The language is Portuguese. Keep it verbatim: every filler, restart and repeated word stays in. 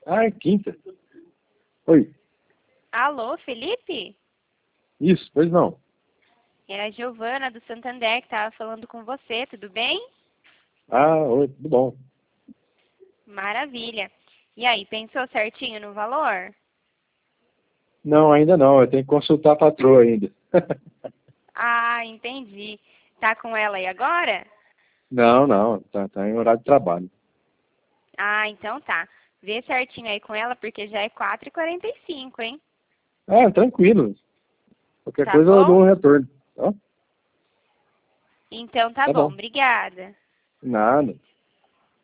Ah, é quinta. Oi. Alô, Felipe? Isso, pois não. É a Giovana do Santander que estava falando com você, tudo bem? Ah, oi, tudo bom. Maravilha. E aí, pensou certinho no valor? Não, ainda não. Eu tenho que consultar a patroa ainda. Ah, entendi. Tá com ela aí agora? Não, não. Tá, tá em horário de trabalho. Ah, então tá. Vê certinho aí com ela, porque já é quatro e quarenta e cinco, hein? Ah, tranquilo. Qualquer Tá coisa eu bom? dou um retorno. Tá? Então tá Tá bom, bom. obrigada. Nada.